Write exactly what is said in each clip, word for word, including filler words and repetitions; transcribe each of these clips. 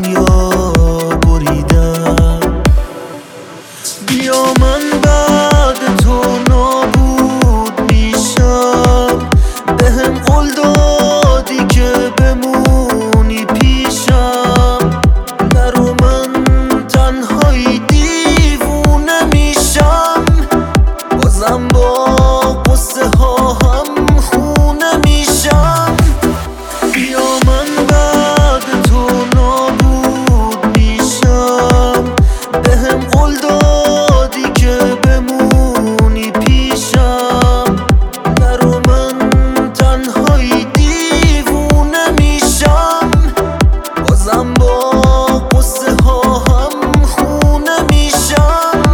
دنیا بریدم. بیا من بعد تو نابود میشم، بهم قول دادی که بمونی پیشم. نرو من تنهایی دیوونه میشم، بازم با قصه ها هم خونه میشم. بیا من بعد تو نابود میشم، بهم قول دادی که بمونی پیشم. نرو من تنهایی دیوونه میشم، بازم با قصه ها هم خونه میشم.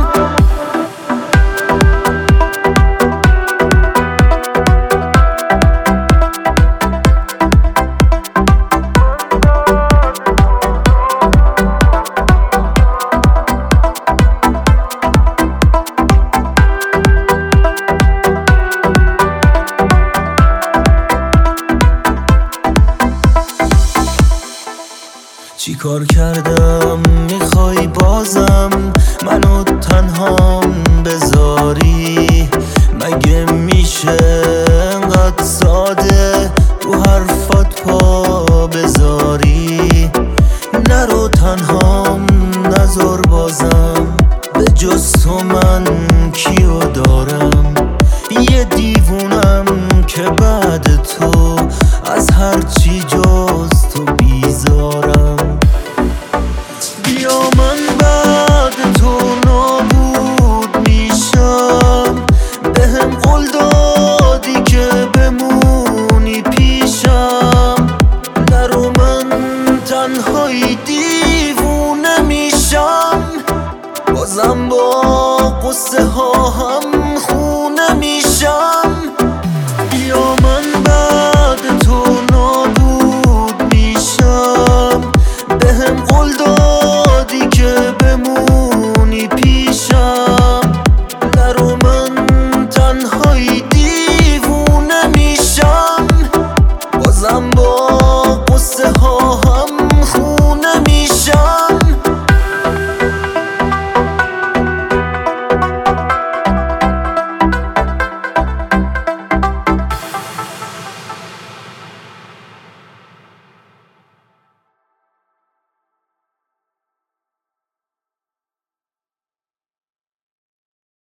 چی کار کردم میخوای بازم منو تنهام بذاری؟ مگه میشه انقدر ساده رو حرفات پا بذاری؟ نرو تنهام نذار بازم، به جز تو من کیو دارم؟ یه دیوونم که بعد تو از هر چی جز تو بیزارم. بیا من بعد تو نابود میشم، بهم قول دادی که بمونی پیشم. نرو من تنهایی دیوونه میشم، بازم با قصه ها هم خونه میشم. بیا من بعد تو نابود میشم، بهم قول دادی که بمونی پیشم.